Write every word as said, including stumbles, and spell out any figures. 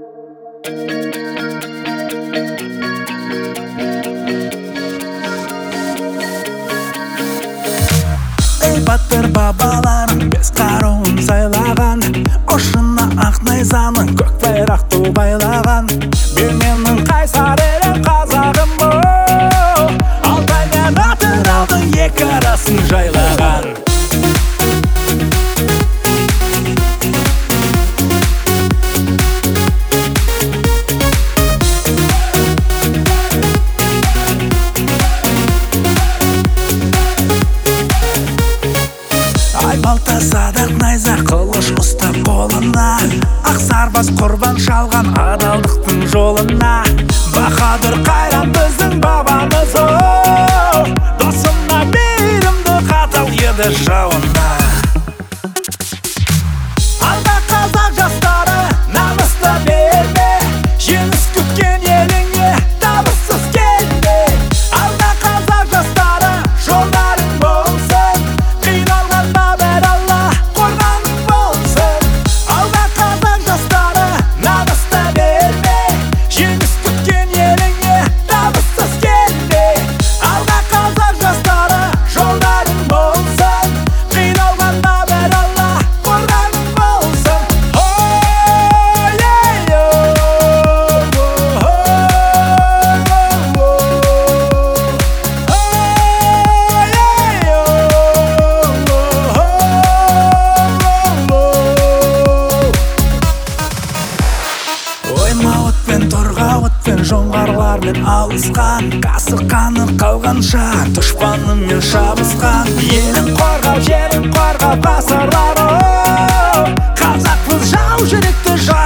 Ей батыр бабаларым бес қаруын сайлаған, ұшына ақ найзаның көк байрақты байлаған. Бер менің қайсар елім қазағым бұл, Алтай мен Атыраудың екі арасын жайлаған. Балта садақ найза қылыш ұстап қолына, ақ сарбаз құрбан шалған адалдықтың жолына. Бахадүр қайран біздің бабамыз, оу, досына мейірімді қатал еді жауына. Алда қазақ жастары намысты берме, жеңіс күткен еліңе табыссыз келме. Алда қазақ жастары жолдарың болсын, қиналғанда бер Алла қорғаның болсын. Алда қазақ жастары намысты берме, жеңіс күткен еліңе табыссыз келме. Алда қазақ жастары жолдарың болсын, қиналғанда бер Алла қорғаның болсын. Оймауытпен, торғауытпен, жоңғарлармен алысқан, қасық қаны қалғанша дұшпанымен шабысқан. Елін қорғап, жерін қорғап ғасырлар, оу, қазақпыз жау жүректі жау.